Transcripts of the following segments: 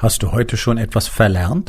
Hast du heute schon etwas verlernt?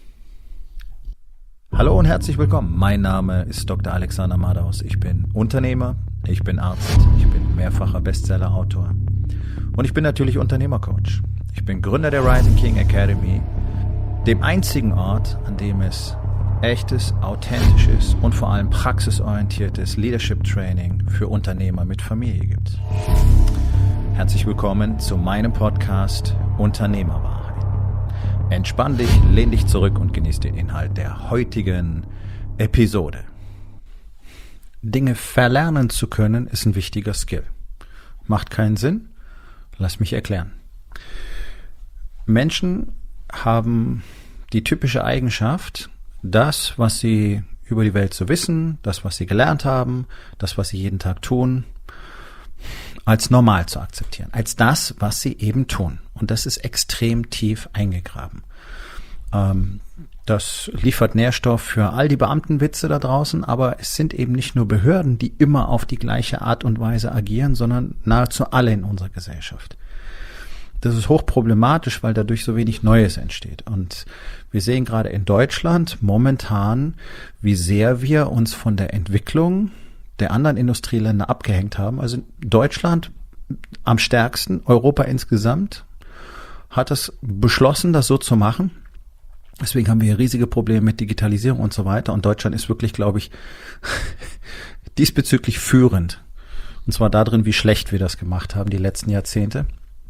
Hallo und herzlich willkommen. Mein Name ist Dr. Alexander Madaus. Ich bin Unternehmer, ich bin Arzt, ich bin mehrfacher Bestseller-Autor und ich bin natürlich Unternehmercoach. Ich bin Gründer der Rising King Academy, dem einzigen Ort, an dem es echtes, authentisches und vor allem praxisorientiertes Leadership Training für Unternehmer mit Familie gibt. Herzlich willkommen zu meinem Podcast Unternehmerwahrheit. Entspann dich, lehn dich zurück und genieß den Inhalt der heutigen Episode. Dinge verlernen zu können, ist ein wichtiger Skill. Macht keinen Sinn? Lass mich erklären. Menschen haben die typische Eigenschaft, das, was sie über die Welt zu wissen, das, was sie gelernt haben, das, was sie jeden Tag tun, als normal zu akzeptieren, als das, was sie eben tun. Und das ist extrem tief eingegraben. Das liefert Nährstoff für all die Beamtenwitze da draußen, aber es sind eben nicht nur Behörden, die immer auf die gleiche Art und Weise agieren, sondern nahezu alle in unserer Gesellschaft. Das ist hochproblematisch, weil dadurch so wenig Neues entsteht. Und wir sehen gerade in Deutschland momentan, wie sehr wir uns von der Entwicklung der anderen Industrieländer abgehängt haben. Also Deutschland am stärksten, Europa insgesamt hat es beschlossen, das so zu machen. Deswegen haben wir hier riesige Probleme mit Digitalisierung und so weiter. Und Deutschland ist wirklich, glaube ich, diesbezüglich führend. Und zwar darin, wie schlecht wir das gemacht haben die letzten Jahrzehnte.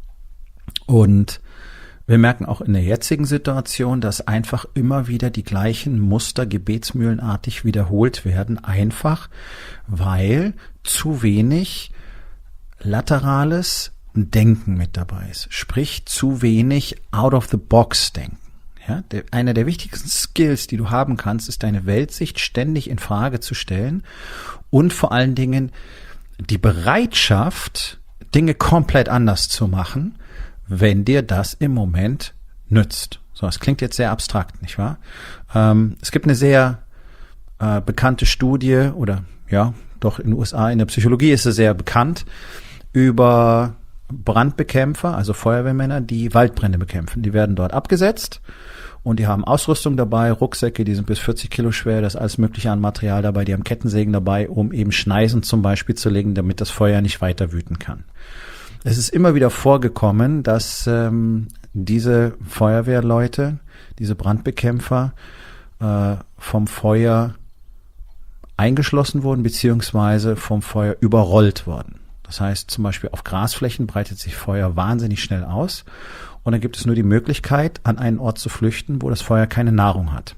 Und wir merken auch in der jetzigen Situation, dass einfach immer wieder die gleichen Muster gebetsmühlenartig wiederholt werden, einfach weil zu wenig laterales Denken mit dabei ist. Sprich, zu wenig Out-of-the-Box-Denken. Ja, einer der wichtigsten Skills, die du haben kannst, ist deine Weltsicht ständig in Frage zu stellen und vor allen Dingen die Bereitschaft, Dinge komplett anders zu machen, wenn dir das im Moment nützt. So, das klingt jetzt sehr abstrakt, nicht wahr? Es gibt eine sehr bekannte Studie, oder ja, doch in den USA, in der Psychologie ist sie sehr bekannt, über Brandbekämpfer, also Feuerwehrmänner, die Waldbrände bekämpfen. Die werden dort abgesetzt und die haben Ausrüstung dabei, Rucksäcke, die sind bis 40 Kilo schwer, da ist alles mögliche an Material dabei, die haben Kettensägen dabei, um eben Schneisen zum Beispiel zu legen, damit das Feuer nicht weiter wüten kann. Es ist immer wieder vorgekommen, dass diese Feuerwehrleute, diese Brandbekämpfer vom Feuer eingeschlossen wurden, beziehungsweise vom Feuer überrollt wurden. Das heißt, zum Beispiel auf Grasflächen breitet sich Feuer wahnsinnig schnell aus und dann gibt es nur die Möglichkeit, an einen Ort zu flüchten, wo das Feuer keine Nahrung hat.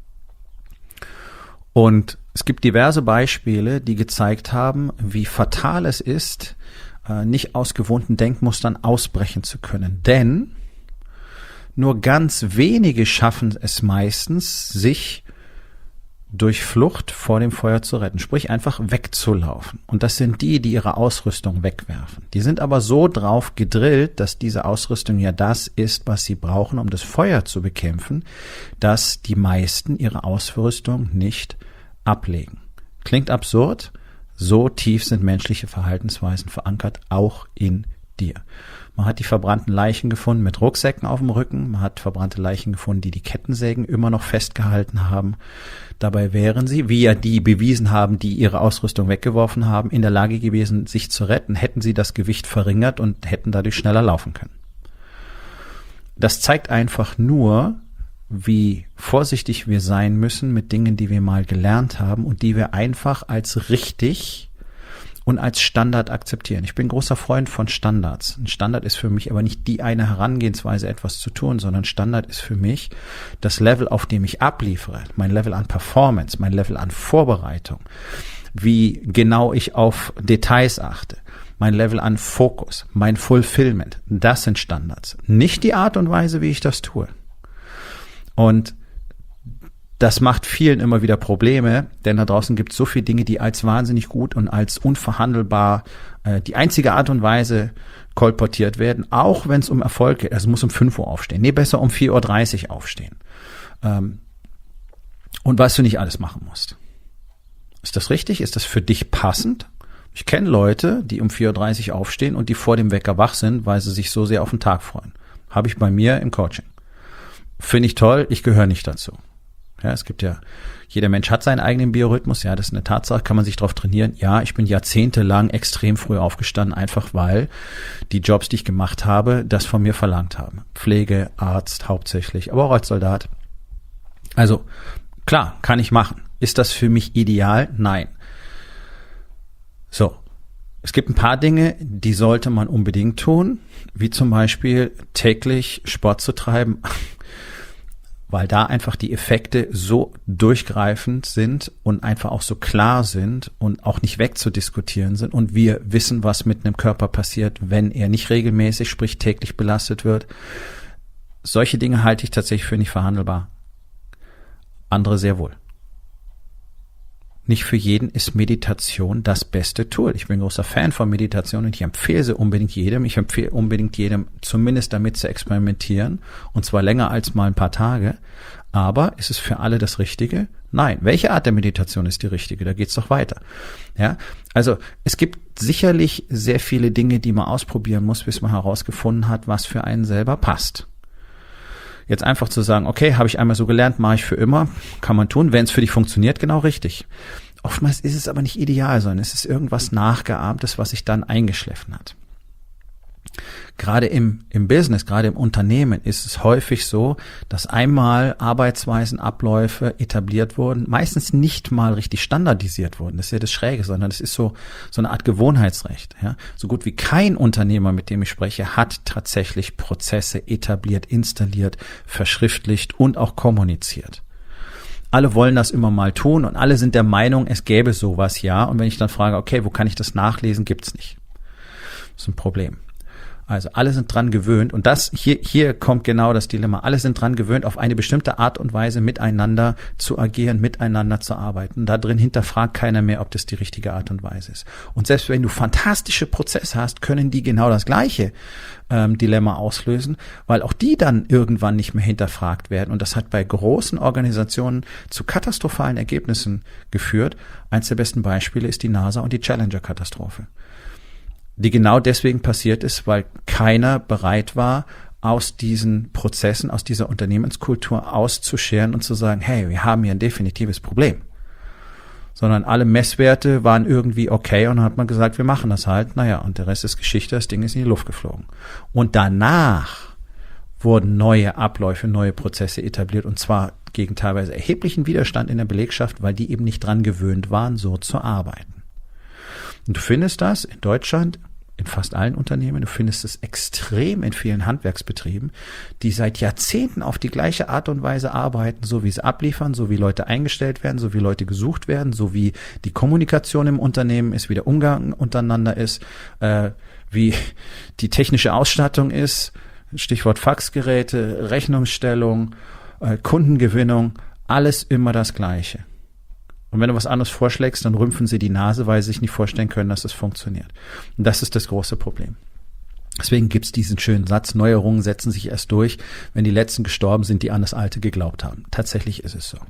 Und es gibt diverse Beispiele, die gezeigt haben, wie fatal es ist, nicht aus gewohnten Denkmustern ausbrechen zu können. Denn nur ganz wenige schaffen es meistens, sich durch Flucht vor dem Feuer zu retten, sprich einfach wegzulaufen. Und das sind die, die ihre Ausrüstung wegwerfen. Die sind aber so drauf gedrillt, dass diese Ausrüstung ja das ist, was sie brauchen, um das Feuer zu bekämpfen, dass die meisten ihre Ausrüstung nicht ablegen. Klingt absurd? So tief sind menschliche Verhaltensweisen verankert, auch in dir. Man hat die verbrannten Leichen gefunden mit Rucksäcken auf dem Rücken. Man hat verbrannte Leichen gefunden, die Kettensägen immer noch festgehalten haben. Dabei wären sie, wie ja die bewiesen haben, die ihre Ausrüstung weggeworfen haben, in der Lage gewesen, sich zu retten, hätten sie das Gewicht verringert und hätten dadurch schneller laufen können. Das zeigt einfach nur, wie vorsichtig wir sein müssen mit Dingen, die wir mal gelernt haben und die wir einfach als richtig und als Standard akzeptieren. Ich bin großer Freund von Standards. Ein Standard ist für mich aber nicht die eine Herangehensweise, etwas zu tun, sondern Standard ist für mich das Level, auf dem ich abliefere, mein Level an Performance, mein Level an Vorbereitung, wie genau ich auf Details achte, mein Level an Fokus, mein Fulfillment. Das sind Standards. Nicht die Art und Weise, wie ich das tue. Und das macht vielen immer wieder Probleme, denn da draußen gibt es so viele Dinge, die als wahnsinnig gut und als unverhandelbar die einzige Art und Weise kolportiert werden, auch wenn es um Erfolg geht. Also muss um 5 Uhr aufstehen. Nee, besser um 4:30 Uhr aufstehen. Und was du nicht alles machen musst. Ist das richtig? Ist das für dich passend? Ich kenne Leute, die um 4:30 Uhr aufstehen und die vor dem Wecker wach sind, weil sie sich so sehr auf den Tag freuen. Habe ich bei mir im Coaching. finde ich toll, ich gehöre nicht dazu. Ja, es gibt ja, jeder Mensch hat seinen eigenen Biorhythmus, ja, das ist eine Tatsache, kann man sich darauf trainieren. Ja, ich bin jahrzehntelang extrem früh aufgestanden, einfach weil die Jobs, die ich gemacht habe, das von mir verlangt haben. Pflege, Arzt hauptsächlich, aber auch als Soldat. Also, klar, kann ich machen. Ist das für mich ideal? Nein. So. Es gibt ein paar Dinge, die sollte man unbedingt tun, wie zum Beispiel täglich Sport zu treiben, weil da einfach die Effekte so durchgreifend sind und einfach auch so klar sind und auch nicht wegzudiskutieren sind und wir wissen, was mit einem Körper passiert, wenn er nicht regelmäßig, sprich täglich belastet wird. Solche Dinge halte ich tatsächlich für nicht verhandelbar. Andere sehr wohl. Nicht für jeden ist Meditation das beste Tool. Ich bin ein großer Fan von Meditation und ich empfehle sie unbedingt jedem. Ich empfehle unbedingt jedem, zumindest damit zu experimentieren. Und zwar länger als mal ein paar Tage. Aber ist es für alle das Richtige? Nein. Welche Art der Meditation ist die richtige? Da geht's doch weiter. Ja, also es gibt sicherlich sehr viele Dinge, die man ausprobieren muss, bis man herausgefunden hat, was für einen selber passt. Jetzt einfach zu sagen, okay, habe ich einmal so gelernt, mache ich für immer, kann man tun, wenn es für dich funktioniert, genau richtig. Oftmals ist es aber nicht ideal, sondern es ist irgendwas Nachgeahmtes, was sich dann eingeschliffen hat. Gerade im Business, gerade im Unternehmen ist es häufig so, dass einmal Arbeitsweisen, Abläufe etabliert wurden, meistens nicht mal richtig standardisiert wurden. Das ist ja das Schräge, sondern es ist so eine Art Gewohnheitsrecht. Ja? So gut wie kein Unternehmer, mit dem ich spreche, hat tatsächlich Prozesse etabliert, installiert, verschriftlicht und auch kommuniziert. Alle wollen das immer mal tun und alle sind der Meinung, es gäbe sowas, ja. Und wenn ich dann frage, okay, wo kann ich das nachlesen, gibt's nicht. Das ist ein Problem. Also alle sind dran gewöhnt und das hier kommt genau das Dilemma. Alle sind dran gewöhnt, auf eine bestimmte Art und Weise miteinander zu agieren, miteinander zu arbeiten. Da drin hinterfragt keiner mehr, ob das die richtige Art und Weise ist. Und selbst wenn du fantastische Prozesse hast, können die genau das gleiche Dilemma auslösen, weil auch die dann irgendwann nicht mehr hinterfragt werden. Und das hat bei großen Organisationen zu katastrophalen Ergebnissen geführt. Eins der besten Beispiele ist die NASA und die Challenger-Katastrophe, die genau deswegen passiert ist, weil keiner bereit war, aus diesen Prozessen, aus dieser Unternehmenskultur auszuscheren und zu sagen, hey, wir haben hier ein definitives Problem. Sondern alle Messwerte waren irgendwie okay und dann hat man gesagt, wir machen das halt. Naja, und der Rest ist Geschichte, das Ding ist in die Luft geflogen. Und danach wurden neue Abläufe, neue Prozesse etabliert und zwar gegen teilweise erheblichen Widerstand in der Belegschaft, weil die eben nicht dran gewöhnt waren, so zu arbeiten. Und du findest das in Deutschland, in fast allen Unternehmen, du findest es extrem in vielen Handwerksbetrieben, die seit Jahrzehnten auf die gleiche Art und Weise arbeiten, so wie sie abliefern, so wie Leute eingestellt werden, so wie Leute gesucht werden, so wie die Kommunikation im Unternehmen ist, wie der Umgang untereinander ist, wie die technische Ausstattung ist, Stichwort Faxgeräte, Rechnungsstellung, Kundengewinnung, alles immer das Gleiche. Und wenn du was anderes vorschlägst, dann rümpfen sie die Nase, weil sie sich nicht vorstellen können, dass es funktioniert. Und das ist das große Problem. Deswegen gibt's diesen schönen Satz, Neuerungen setzen sich erst durch, wenn die Letzten gestorben sind, die an das Alte geglaubt haben. Tatsächlich ist es so.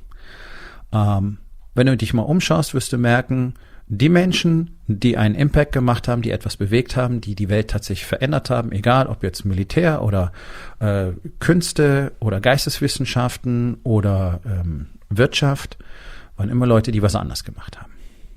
Wenn du dich mal umschaust, wirst du merken, die Menschen, die einen Impact gemacht haben, die etwas bewegt haben, die die Welt tatsächlich verändert haben, egal ob jetzt Militär oder Künste oder Geisteswissenschaften oder Wirtschaft, waren immer Leute, die was anders gemacht haben.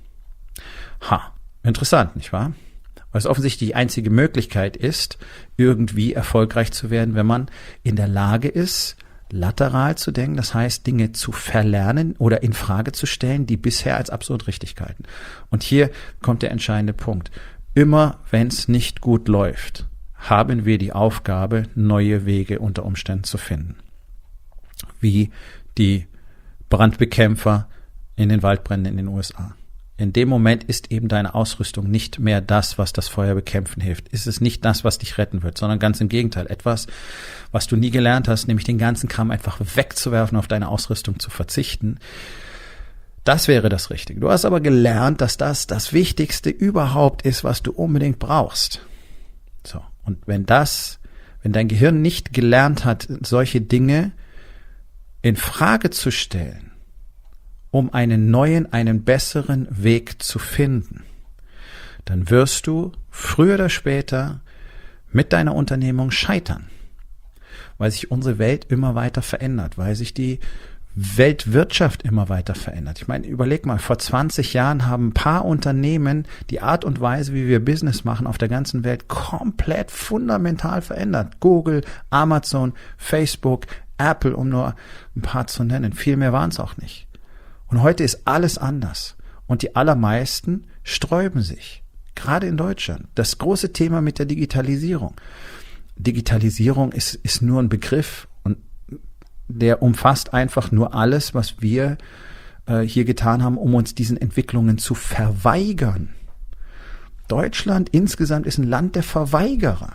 Interessant, nicht wahr? Weil es offensichtlich die einzige Möglichkeit ist, irgendwie erfolgreich zu werden, wenn man in der Lage ist, lateral zu denken, das heißt, Dinge zu verlernen oder in Frage zu stellen, die bisher als absurd richtig galten. Und hier kommt der entscheidende Punkt. Immer wenn es nicht gut läuft, haben wir die Aufgabe, neue Wege unter Umständen zu finden. Wie die Brandbekämpfer in den Waldbränden in den USA. In dem Moment ist eben deine Ausrüstung nicht mehr das, was das Feuer bekämpfen hilft. Ist es nicht das, was dich retten wird, sondern ganz im Gegenteil. Etwas, was du nie gelernt hast, nämlich den ganzen Kram einfach wegzuwerfen, auf deine Ausrüstung zu verzichten. Das wäre das Richtige. Du hast aber gelernt, dass das Wichtigste überhaupt ist, was du unbedingt brauchst. So. Und wenn dein Gehirn nicht gelernt hat, solche Dinge in Frage zu stellen, um einen neuen, einen besseren Weg zu finden, dann wirst du früher oder später mit deiner Unternehmung scheitern. weil sich unsere Welt immer weiter verändert, weil sich die Weltwirtschaft immer weiter verändert. Ich meine, überleg mal, vor 20 Jahren haben ein paar Unternehmen die Art und Weise, wie wir Business machen, auf der ganzen Welt komplett fundamental verändert. Google, Amazon, Facebook, Apple, um nur ein paar zu nennen. Viel mehr waren es auch nicht. Und heute ist alles anders. Und die allermeisten sträuben sich. Gerade in Deutschland. Das große Thema mit der Digitalisierung. Digitalisierung ist nur ein Begriff und der umfasst einfach nur alles, was wir hier getan haben, um uns diesen Entwicklungen zu verweigern. Deutschland insgesamt ist ein Land der Verweigerer.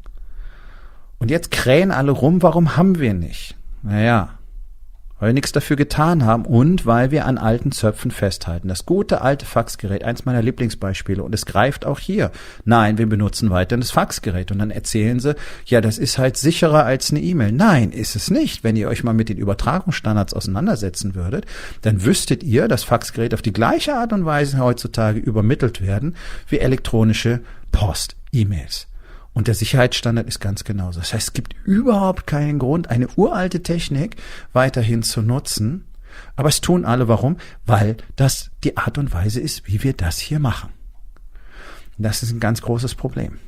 Und jetzt krähen alle rum, warum haben wir nicht? Naja, weil wir nichts dafür getan haben und weil wir an alten Zöpfen festhalten. Das gute alte Faxgerät, eins meiner Lieblingsbeispiele, und es greift auch hier. Nein, wir benutzen weiterhin das Faxgerät. Und dann erzählen sie, ja, das ist halt sicherer als eine E-Mail. Nein, ist es nicht. Wenn ihr euch mal mit den Übertragungsstandards auseinandersetzen würdet, dann wüsstet ihr, dass Faxgeräte auf die gleiche Art und Weise heutzutage übermittelt werden wie elektronische Post, E-Mails. Und der Sicherheitsstandard ist ganz genauso. Das heißt, es gibt überhaupt keinen Grund, eine uralte Technik weiterhin zu nutzen. Aber es tun alle. Warum? Weil das die Art und Weise ist, wie wir das hier machen. Das ist ein ganz großes Problem.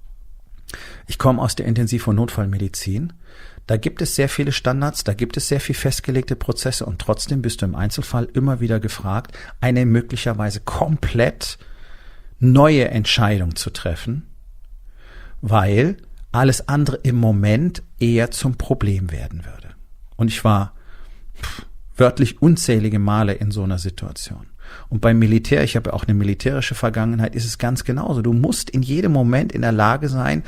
Ich komme aus der Intensiv- und Notfallmedizin. Da gibt es sehr viele Standards, da gibt es sehr viel festgelegte Prozesse und trotzdem bist du im Einzelfall immer wieder gefragt, eine möglicherweise komplett neue Entscheidung zu treffen, weil alles andere im Moment eher zum Problem werden würde. Und ich war wörtlich unzählige Male in so einer Situation. Und beim Militär, ich habe ja auch eine militärische Vergangenheit, ist es ganz genauso. Du musst in jedem Moment in der Lage sein,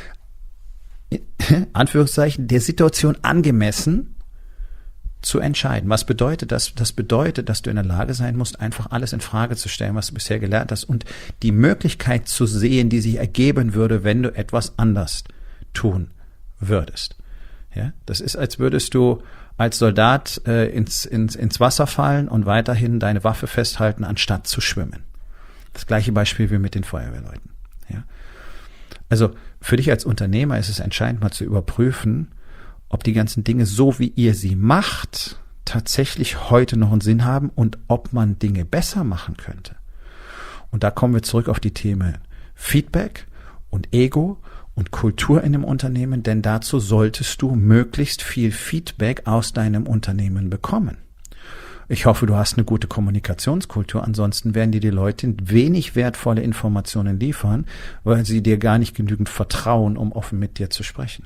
Anführungszeichen, der Situation angemessen zu entscheiden. Was bedeutet das? Das bedeutet, dass du in der Lage sein musst, einfach alles in Frage zu stellen, was du bisher gelernt hast und die Möglichkeit zu sehen, die sich ergeben würde, wenn du etwas anders tun würdest. Ja, das ist, als würdest du als Soldat ins Wasser fallen und weiterhin deine Waffe festhalten, anstatt zu schwimmen. Das gleiche Beispiel wie mit den Feuerwehrleuten. Ja. Also für dich als Unternehmer ist es entscheidend, mal zu überprüfen, ob die ganzen Dinge, so wie ihr sie macht, tatsächlich heute noch einen Sinn haben und ob man Dinge besser machen könnte. Und da kommen wir zurück auf die Themen Feedback und Ego und Kultur in dem Unternehmen, denn dazu solltest du möglichst viel Feedback aus deinem Unternehmen bekommen. Ich hoffe, du hast eine gute Kommunikationskultur, ansonsten werden dir die Leute wenig wertvolle Informationen liefern, weil sie dir gar nicht genügend vertrauen, um offen mit dir zu sprechen.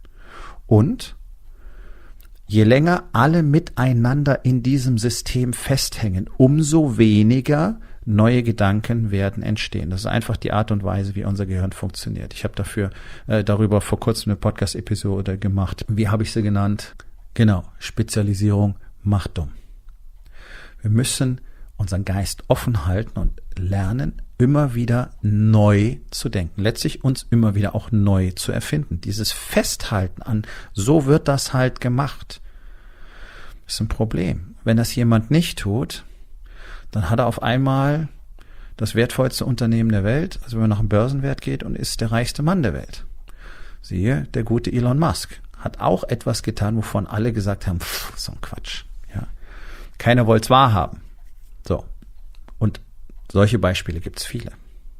Und je länger alle miteinander in diesem System festhängen, umso weniger neue Gedanken werden entstehen. Das ist einfach die Art und Weise, wie unser Gehirn funktioniert. Ich habe darüber vor kurzem eine Podcast-Episode gemacht. Wie habe ich sie genannt? Genau, Spezialisierung macht dumm. Wir müssen unseren Geist offen halten und lernen, immer wieder neu zu denken. Letztlich uns immer wieder auch neu zu erfinden. Dieses Festhalten an, so wird das halt gemacht, ist ein Problem. Wenn das jemand nicht tut, dann hat er auf einmal das wertvollste Unternehmen der Welt, also wenn man nach dem Börsenwert geht, und ist der reichste Mann der Welt. Siehe, der gute Elon Musk hat auch etwas getan, wovon alle gesagt haben, so ein Quatsch. Ja. Keiner wollte es wahrhaben. So. Und solche Beispiele gibt es viele.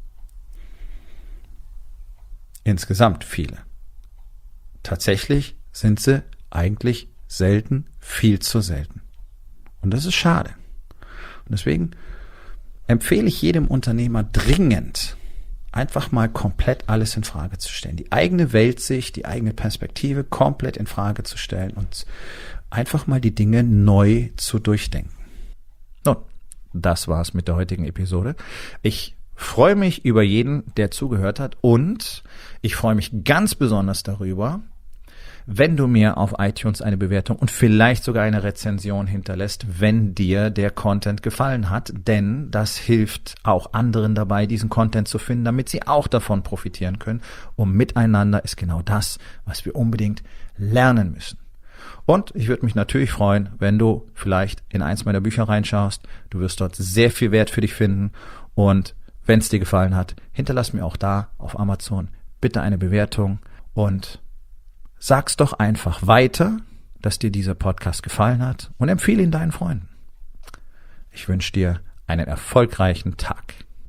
Insgesamt viele. Tatsächlich sind sie eigentlich selten, viel zu selten. Und das ist schade. Und deswegen empfehle ich jedem Unternehmer dringend, einfach mal komplett alles in Frage zu stellen. Die eigene Weltsicht, die eigene Perspektive komplett in Frage zu stellen und einfach mal die Dinge neu zu durchdenken. Nun, das war's mit der heutigen Episode. Ich freue mich über jeden, der zugehört hat, und ich freue mich ganz besonders darüber, wenn du mir auf iTunes eine Bewertung und vielleicht sogar eine Rezension hinterlässt, wenn dir der Content gefallen hat, denn das hilft auch anderen dabei, diesen Content zu finden, damit sie auch davon profitieren können. Und miteinander ist genau das, was wir unbedingt lernen müssen. Und ich würde mich natürlich freuen, wenn du vielleicht in eins meiner Bücher reinschaust. Du wirst dort sehr viel Wert für dich finden. Und wenn es dir gefallen hat, hinterlass mir auch da auf Amazon bitte eine Bewertung und sag's doch einfach weiter, dass dir dieser Podcast gefallen hat und empfehle ihn deinen Freunden. Ich wünsche dir einen erfolgreichen Tag.